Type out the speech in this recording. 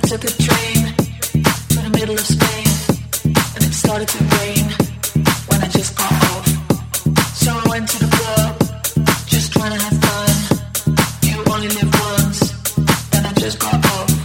took a train to the middle of Spain, and it started to rain when I just got off. So I went to the club, just trying to have fun. You only live once, and I just got off.